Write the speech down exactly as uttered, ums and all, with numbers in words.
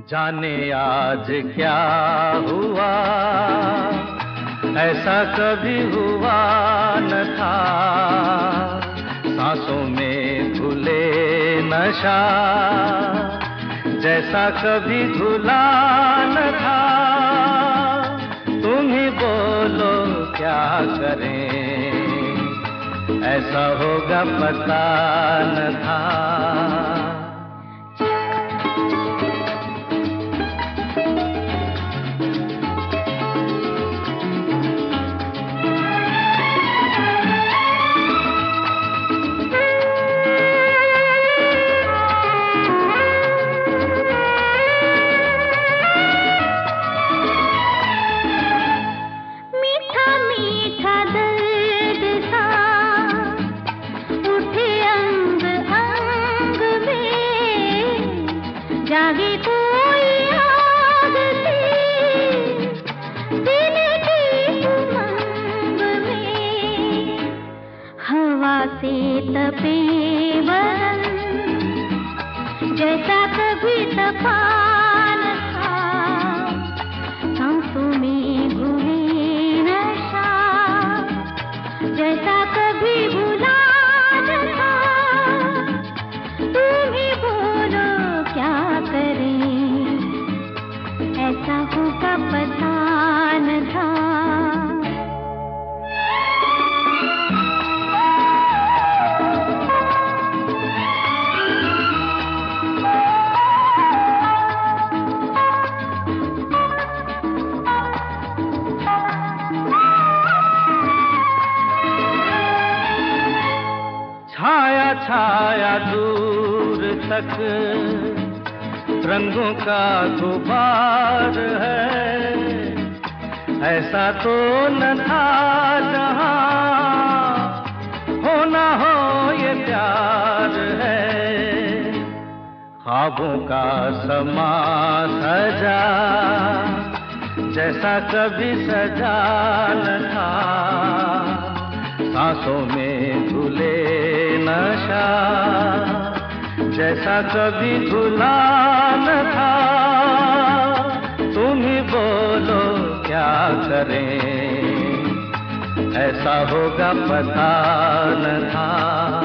जाने आज क्या हुआ, ऐसा कभी हुआ न था। सांसों में घुले नशा, जैसा कभी घुला न था। तुम ही बोलो क्या करें, ऐसा होगा पता न था। जागे कोई आग सी दिल की उमंग में, हवा से तपे बदन जैसा कभी तपा न था। सांसों में घुली नशा, जैसा कभी भुला न था। तुम ही बोलो क्या करें, ऐसा होगा पता न था। छाया छाया दूर तक रंगों का गुबार है, ऐसा तो न था जहां होना हो ये प्यार है। ख्वाबों का समा सजा, जैसा कभी सजा न था। सांसों में घुले नशा, जैसा कभी घुला न था। तुम ही बोलो क्या करें, ऐसा होगा पता न था।